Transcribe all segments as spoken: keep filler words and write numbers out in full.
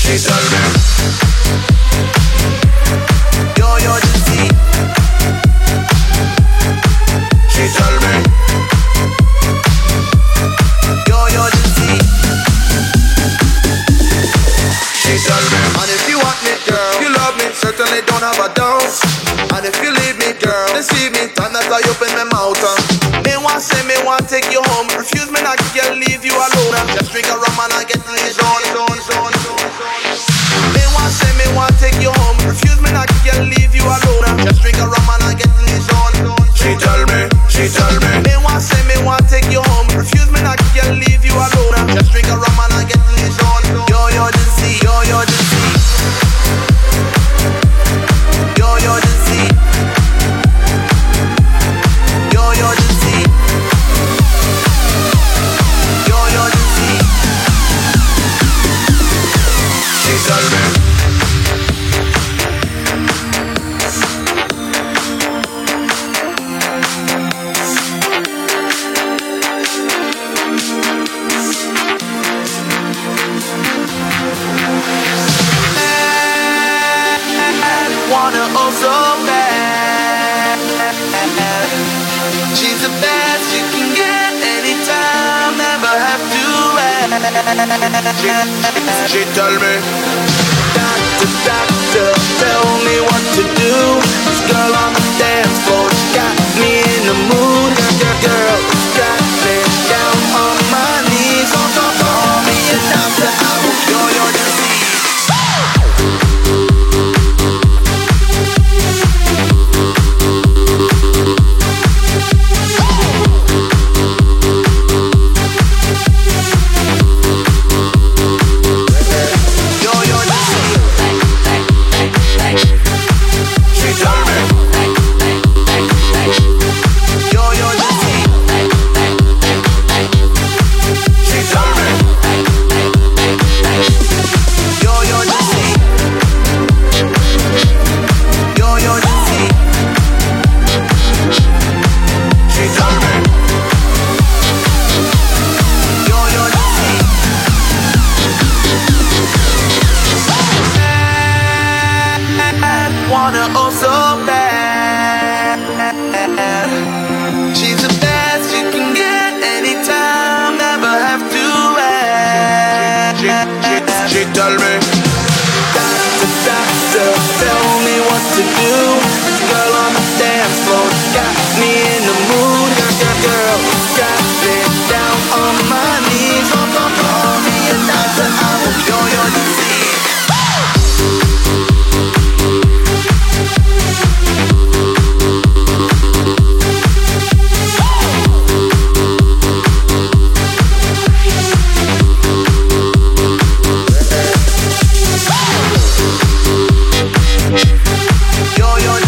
She told me, doctor, doctor, tell me what to do. This girl on the dance floor got me in the mood. Girl, girl, got me down on my knees. Don't talk, call me a doctor, I will cure your disease. She told me, doctor, doctor, tell me what to do. This girl on the dance floor got me in the mood. Girl, girl, got me down on my knees. Don't, don't call me a doctor, I will cure your disease. Yo, yo,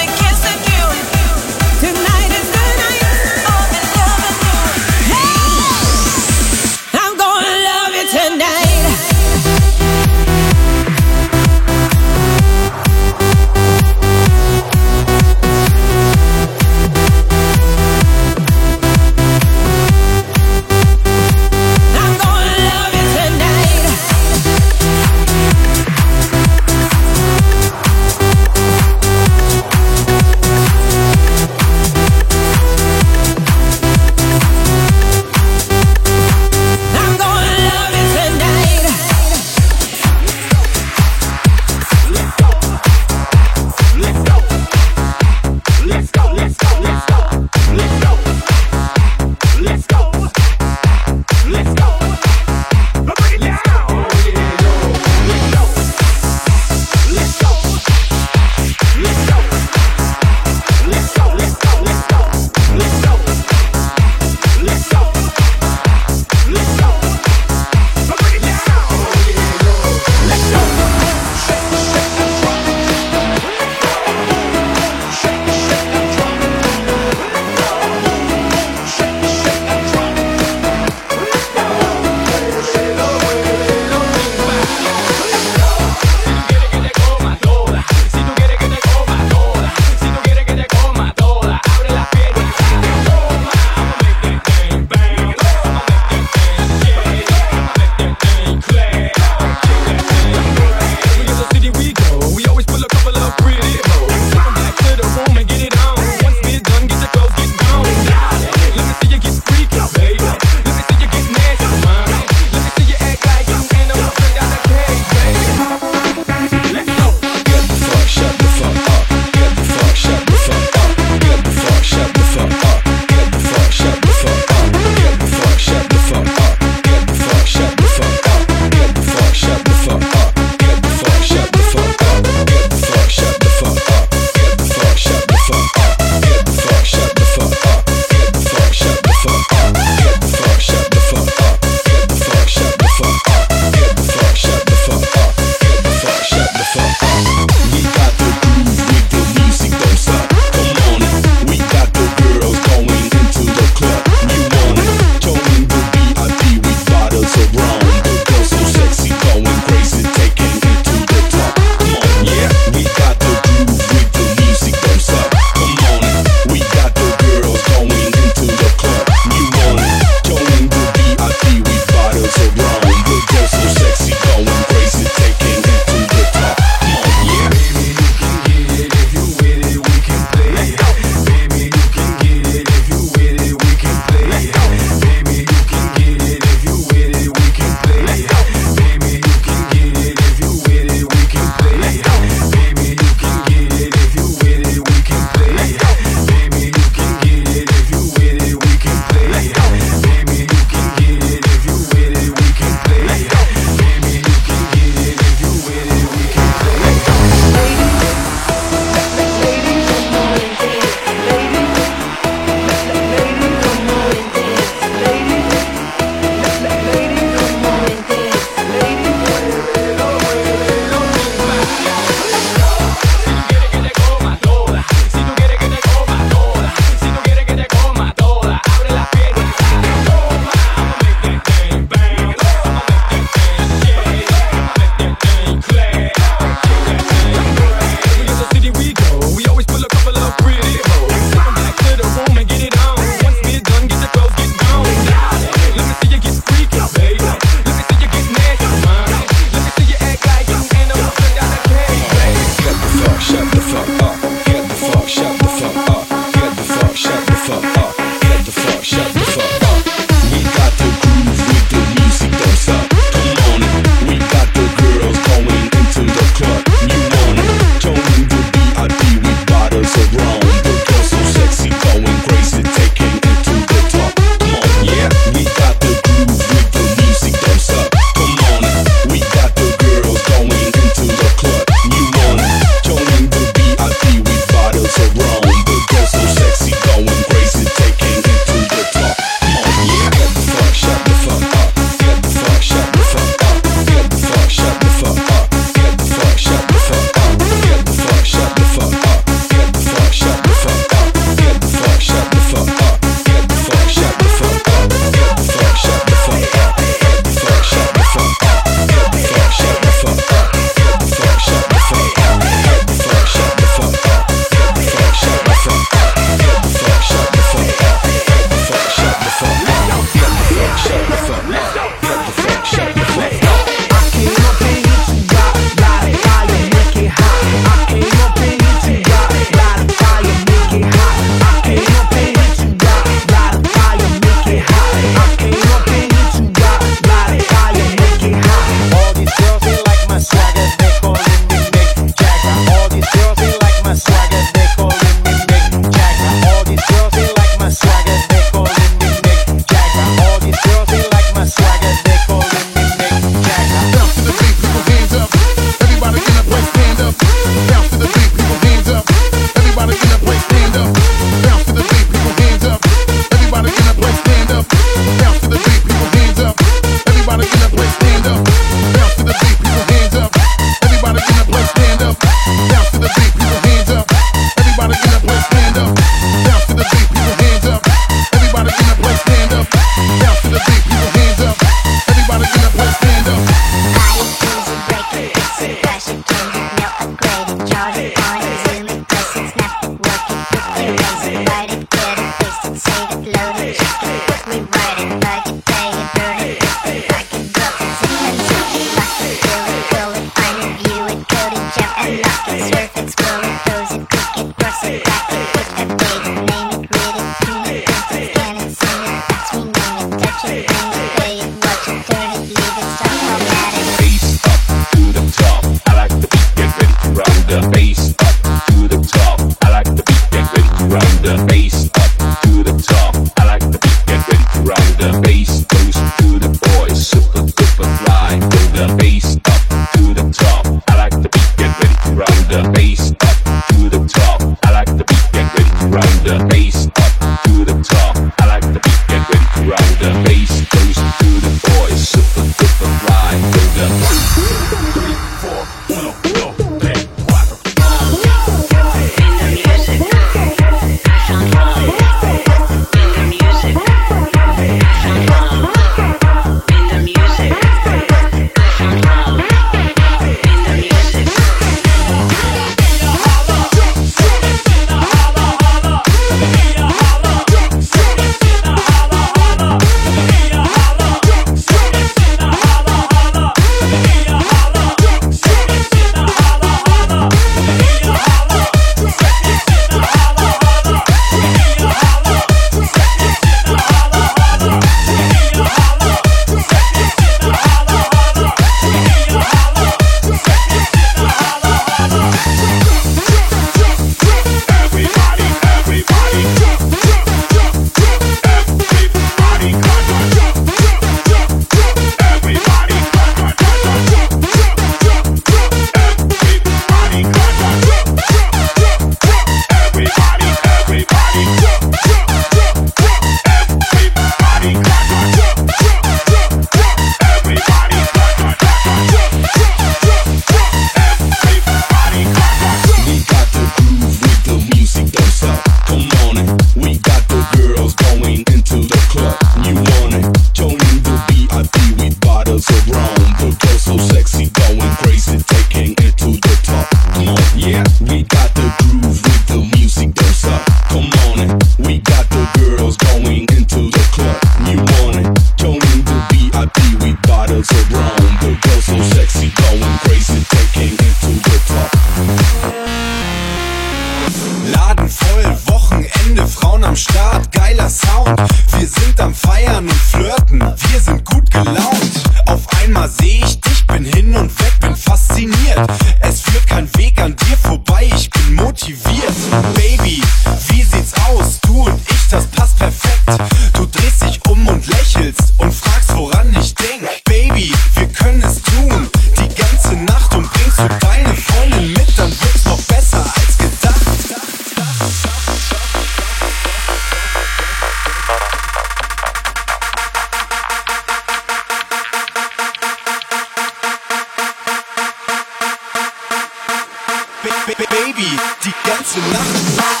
Baby, die ganze Nacht.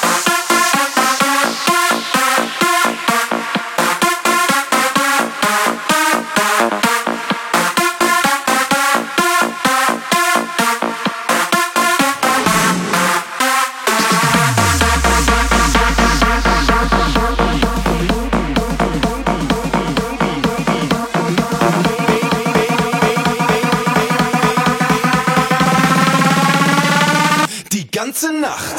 Ganze Nacht.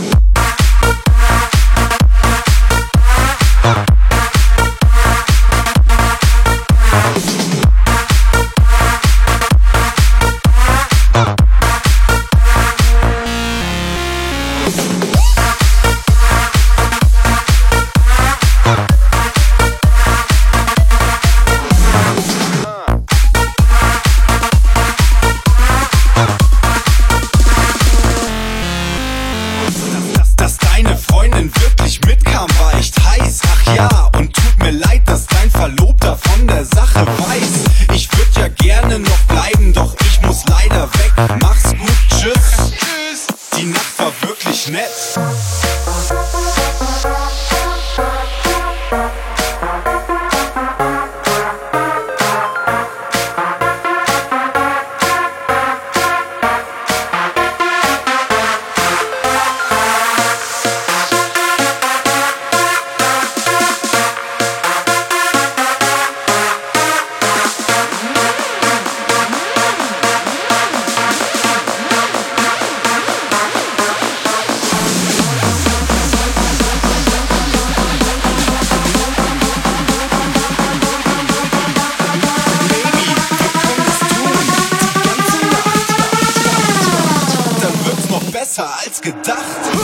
Als gedacht.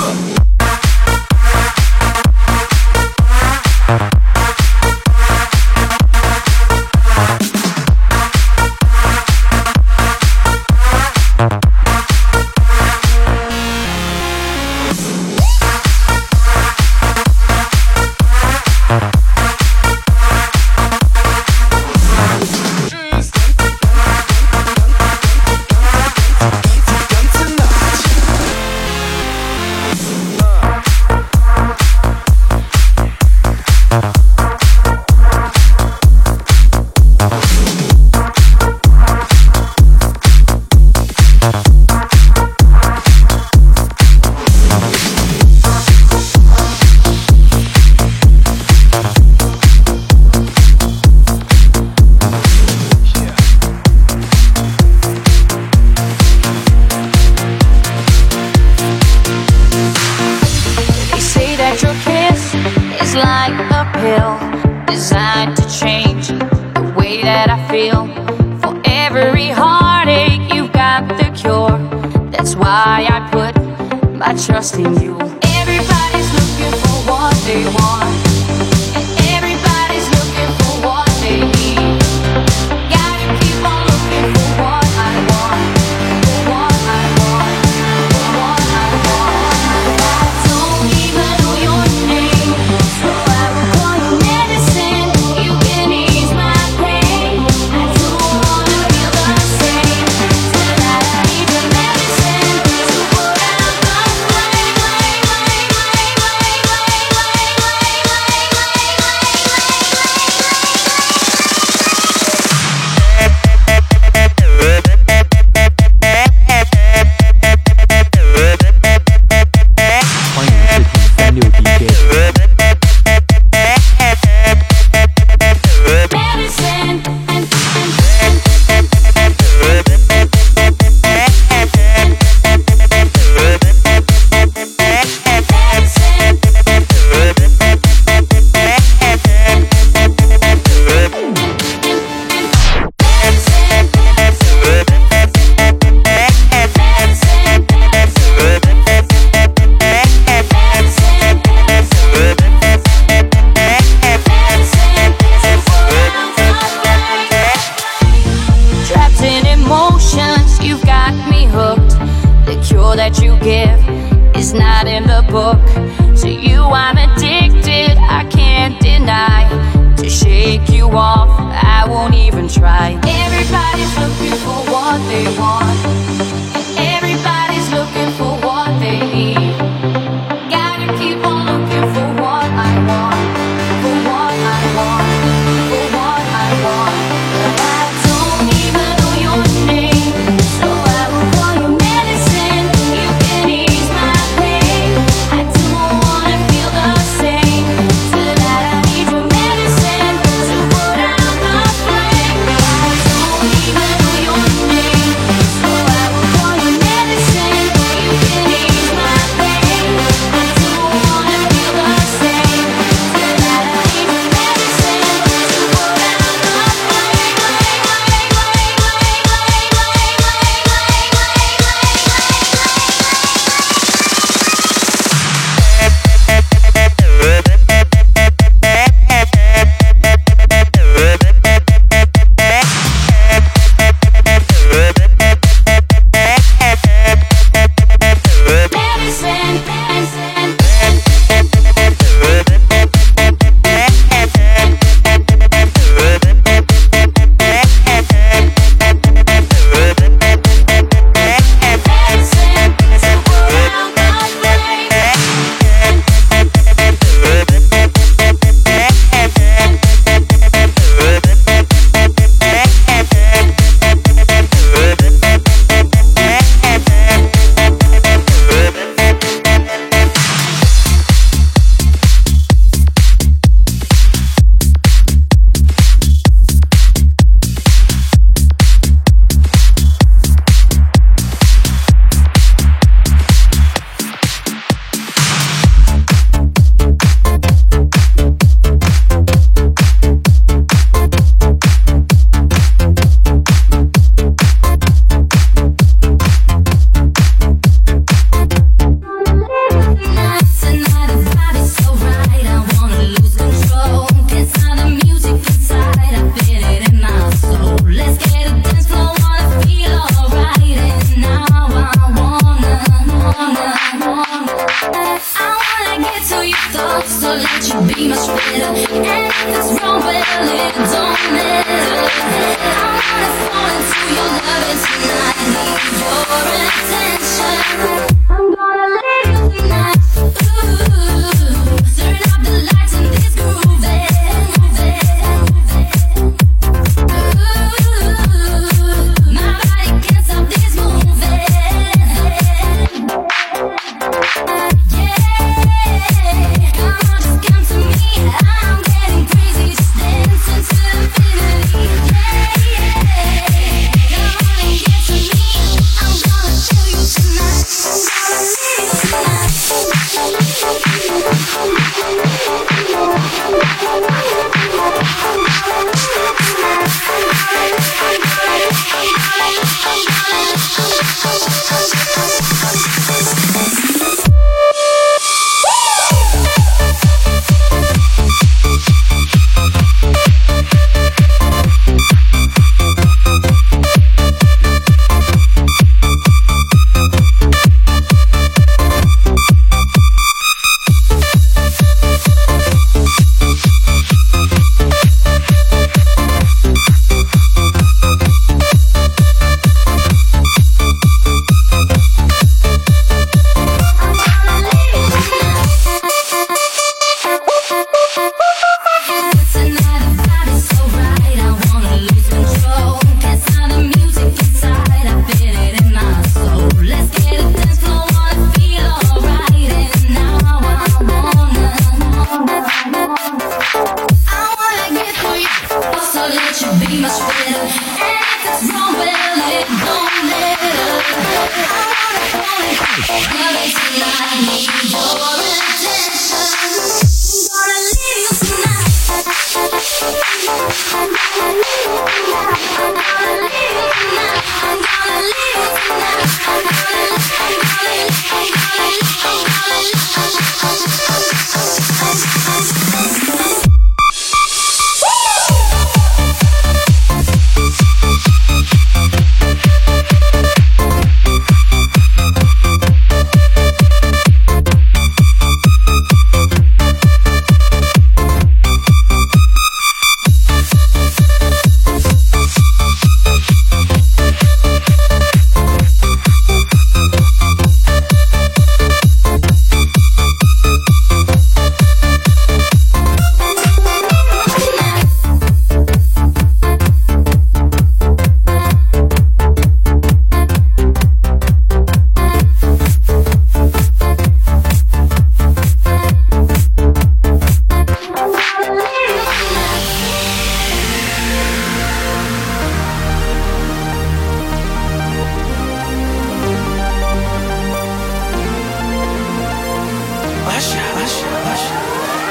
Designed to change the way that I feel. For every heartache, you've got the cure. That's why I put my trust in you. Everybody's looking for what they want, and everybody's looking for what they need. Gotta keep on looking for what I want, for what I want, for what I want. I don't even know your name, so I will call you medicine. You can ease my pain. I don't wanna feel the same till I need your medicine to put out the flame. That you give is not in the book. To you I'm addicted, I can't deny. To shake you off, I won't even try. Everybody's looking for what they want, and everybody's looking for what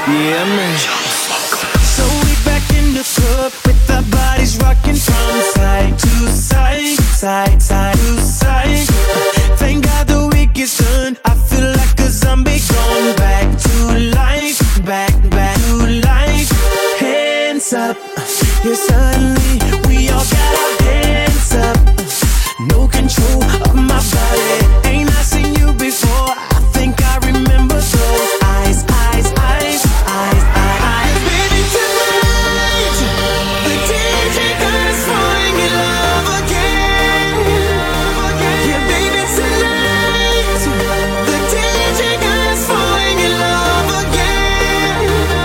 Yeah, man. So we back in the club with our bodies rocking from side to side, side, side to side. Thank God the week is done. I feel like a zombie going back to life, back, back to life. Hands up, yeah, suddenly we all got our hands up. No control of my body. Ain't I seen you before? I think I remember those eyes, eyes, eyes, eyes, eyes, eyes. Baby, tonight the D J got us falling in love again. Yeah, baby, tonight the D J got us falling in love again.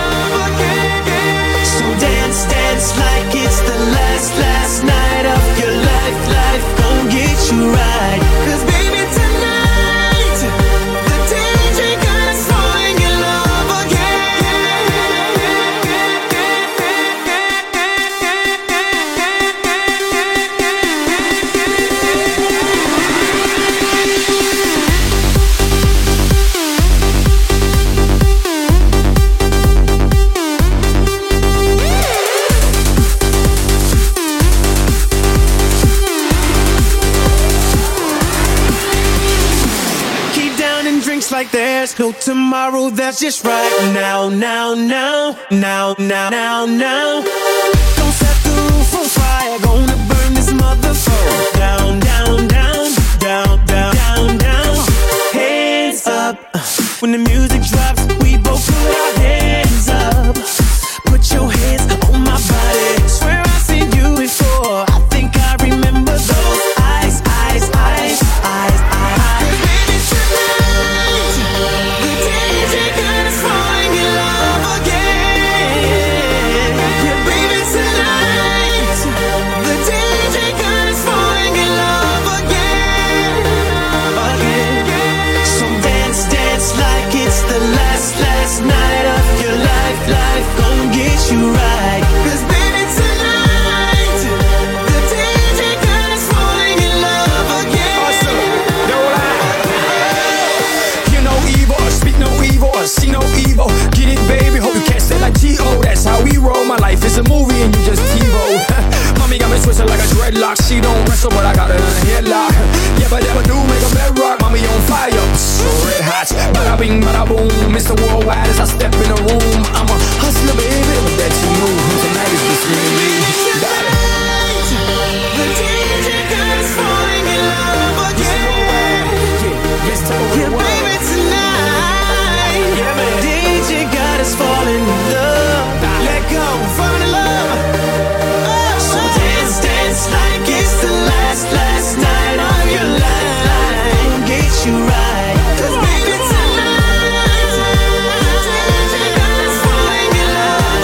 So dance, dance like it's the last, last night of your life, life. Get you right, 'cause baby tonight the D J got us falling in love again. Like there's no tomorrow, that's just right now, now, now, now, now, now, now. Don't set the roof on fire, gonna burn this motherfucker down, down, down, down, down, down, down. Hands up, when the music drops, we both put our hands up. Put your hands on my body, swear I've seen you before. I think I remember those eyes, eyes, eyes, eyes, eyes. Baby, tonight the D J got us falling in love again. Yeah, baby, tonight the D J got us falling in love again, again. So dance, dance like it's the last, last night of your life, life gon' get you right. 'Cause baby, tonight the D J got us falling in love again. Awesome, yo, you know evil, speak no evil, see no evil. Get it, baby, hope you can't stay like T O. That's how we roll. My life is a movie and you just TiVo. Mommy got me twisted like a dreadlock. She don't wrestle, but I got her in a headlock. Yeah, but never do make a bedrock. Mommy on fire, so red hot. Bada bing, bada boom. Mister Worldwide as I step in the room. I'm a hustler, baby, but that you know. Tonight is just me and me. Got it. The D J got us falling in love again. Yeah, baby, tonight D J got us falling in love. Let go, fall in love. So dance, dance like it's the last, last night of your life. Get you right, 'cause baby tonight D J got us falling in love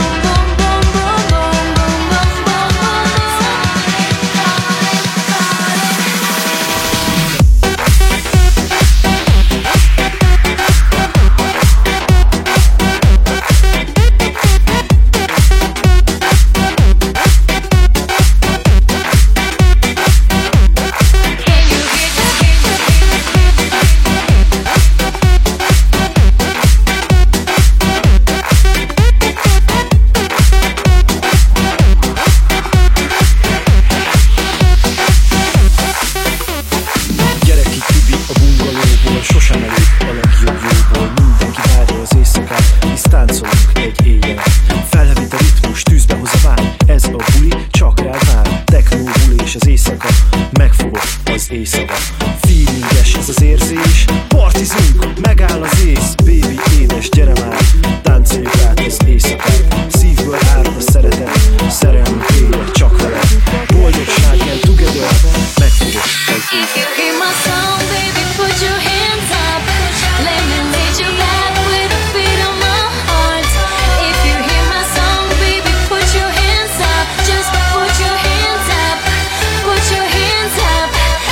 az éjszaka. Feelinges ez az érzés, partizunk, megáll az ész. Baby, édes, gyere már, táncoljuk át az éjszakát. Szívből árad a szeretet, szerelmünk élet csak veled. Boldogság and together, megfogok egy If you hear my song, baby, put your hands up. Let me lead you back with the beat of my heart. If you hear my song, baby, put your hands up. Just put your hands up. Put your hands up.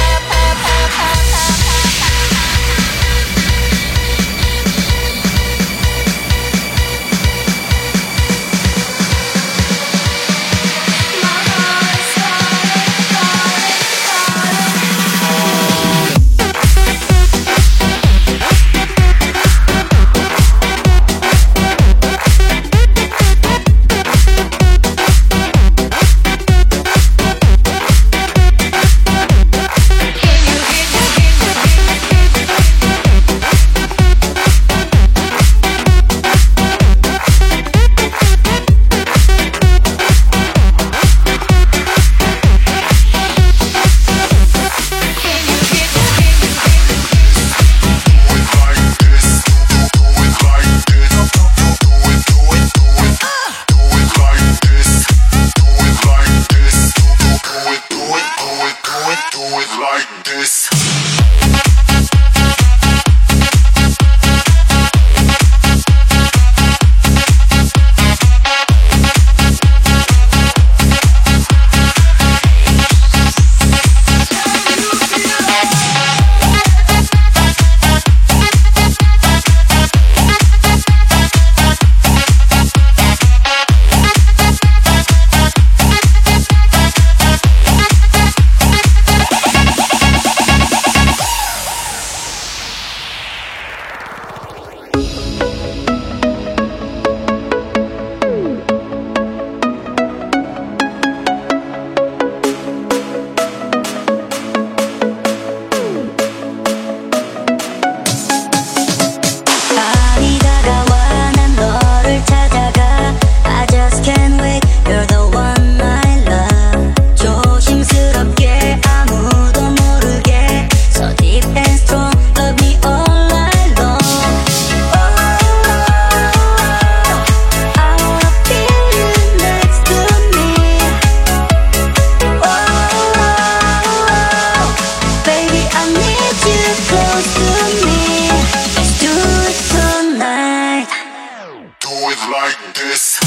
My heart is falling, falling, falling. 밤이 다가와 난 너를 찾아가 I just can't wait You're the one I love 조심스럽게 아무도 모르게 So deep and strong Love me all night long Oh, I wanna feel you next to me Oh, baby I need you close to me Let's do it tonight Do it like this.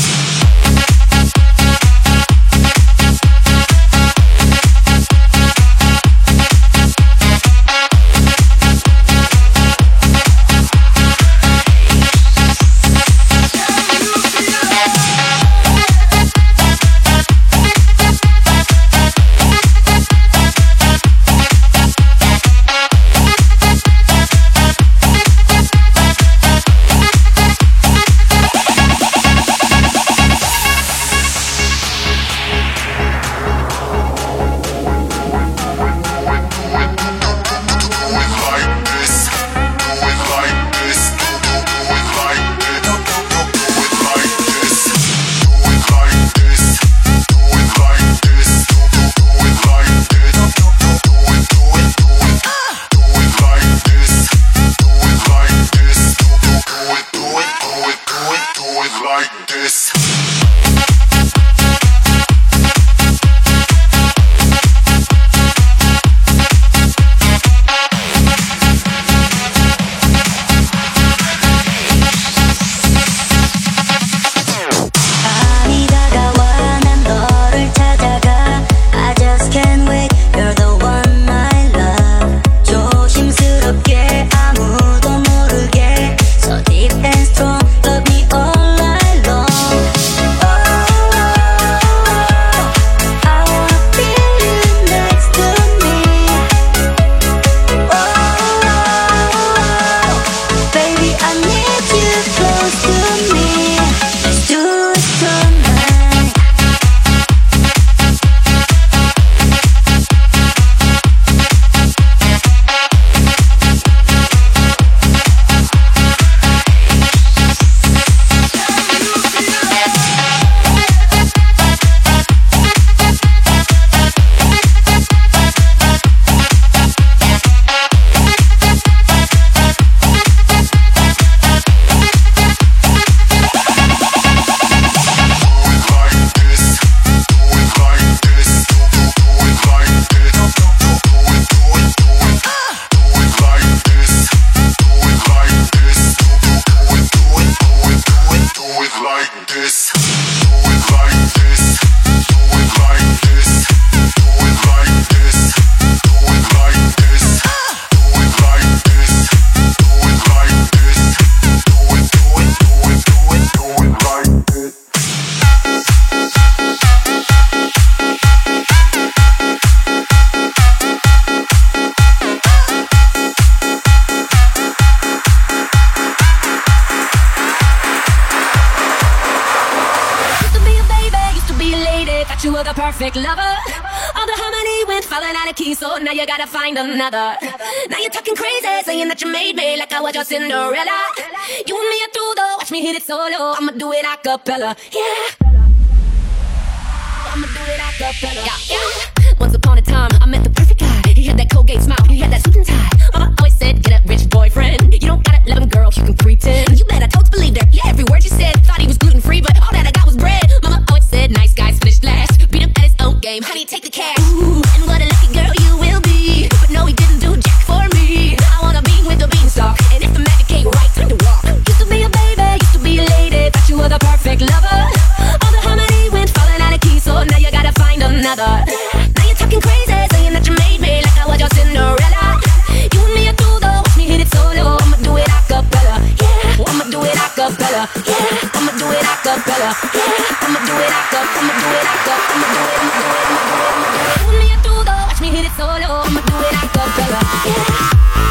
perfect lover. All the harmony went falling out of key, so now you gotta find another. Now you're talking crazy, saying that you made me like I was your Cinderella. You and me are through though, watch me hit it solo. I'ma do it a cappella, yeah. I'ma do it a cappella, yeah, yeah. Once upon a time, I met the perfect guy. He had that Colgate smile, he had that suit and tie. Mama always said, get a rich boyfriend. You don't gotta let him, girl, you can pretend. You bet I told to believe her, yeah, every word you said. Thought he was gluten-free, but all that I got was bread. Mama always said, nice guys finish last. Beat him at his own game, honey, take the cash. Ooh, and what a lucky girl you will be. But no, he didn't do jack for me. I wanna be with the beanstalk, and if the magic ain't right, time to walk. Used to be a baby, used to be a lady. Thought you were the perfect lover. All the harmony went falling out of key, so now you gotta find another. Now you're talking crazy, saying that you made me like I was your Cinderella. You and me are through though, watch me hit it solo. I'ma do it a cappella, yeah. I'ma do it a cappella, yeah. I'ma do it a cappella, yeah. I'ma do it a cappella, I'ma do it a cappella, I'ma do it, I'ma do it, I'ma do it, I'ma do it. You and me are through though, watch me hit it solo. I'ma do it a cappella, yeah.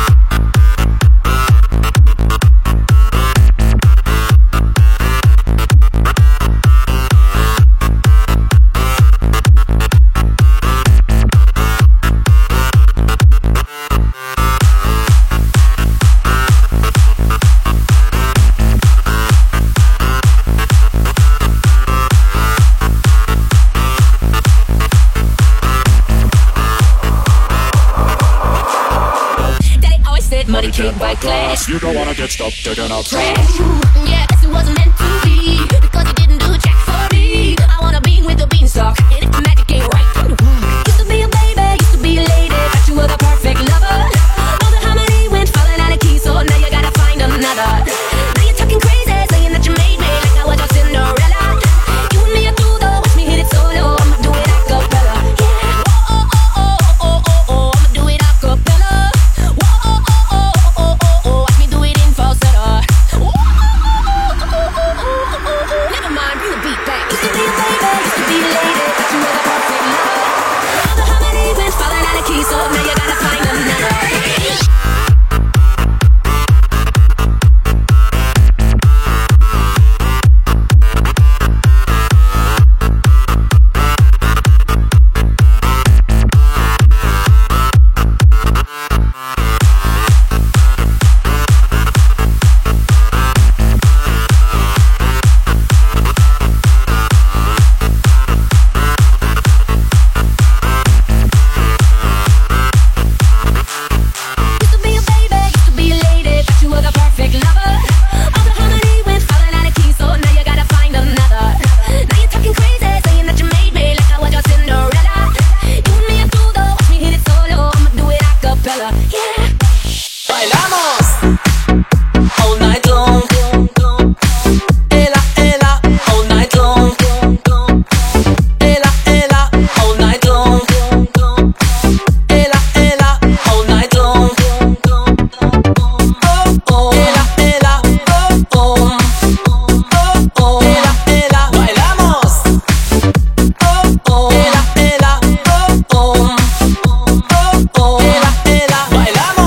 Money can't buy class. You don't wanna get stuck digging up trash. Yeah, guess it wasn't meant to be, because you didn't do jack for me. I wanna be with the beanstalk, and if the magic ain't right, time to walk. Used to be a baby, used to be a lady. Thought you were the perfect lover. All the harmony went falling out of key, so now you gotta find another. Now you're talking crazy, saying that you made me like I was your Cinderella. You and me are through though, watch me hit it solo. I'ma do it a cappella, yeah. Oh oh oh oh oh oh oh, I'ma do it a cappella. Never mind, bring the beat back. Used to be a baby, used to be a lady. Thought you were the perfect lover. All the harmony went falling out of key, so now you gotta find another. Bailamos.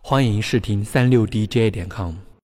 欢迎试听三六 D J 点 com。